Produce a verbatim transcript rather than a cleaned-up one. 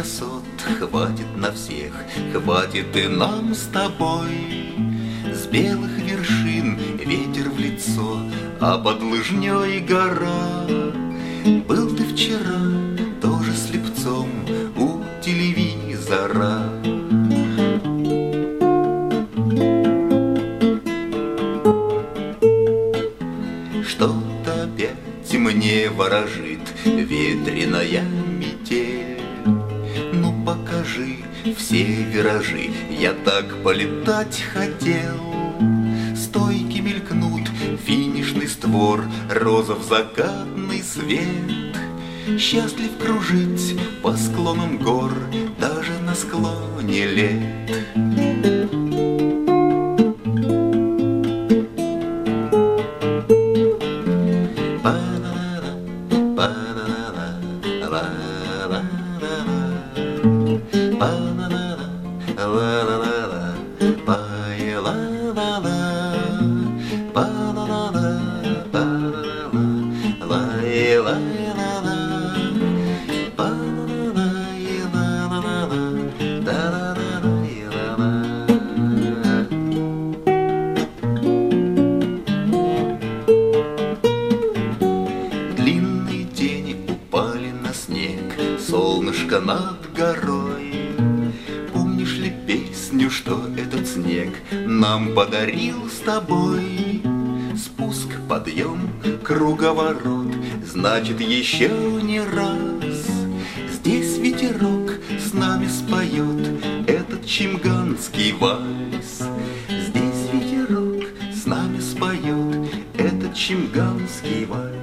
красот хватит на всех, хватит и нам с тобой. С белых вершин ветер в лицо, а под лыжней гора. Был ты вчера тоже слепцом у телевизора. Что-то опять мне ворожит ветреная метель. Ну покажи все виражи, я так полетать хотел. Стойки мелькнут, финишный створ, розов закатный свет. Счастлив кружить по склонам гор, даже на склоне лет. Длинные тени упали на снег, солнышко над горой. Помнишь ли песню, что этот снег нам подарил с тобой? Спуск, подъем, круговорот, значит еще не раз. Здесь ветерок с нами споет этот чимганский вальс. Здесь ветерок с нами споет этот чимганский вальс.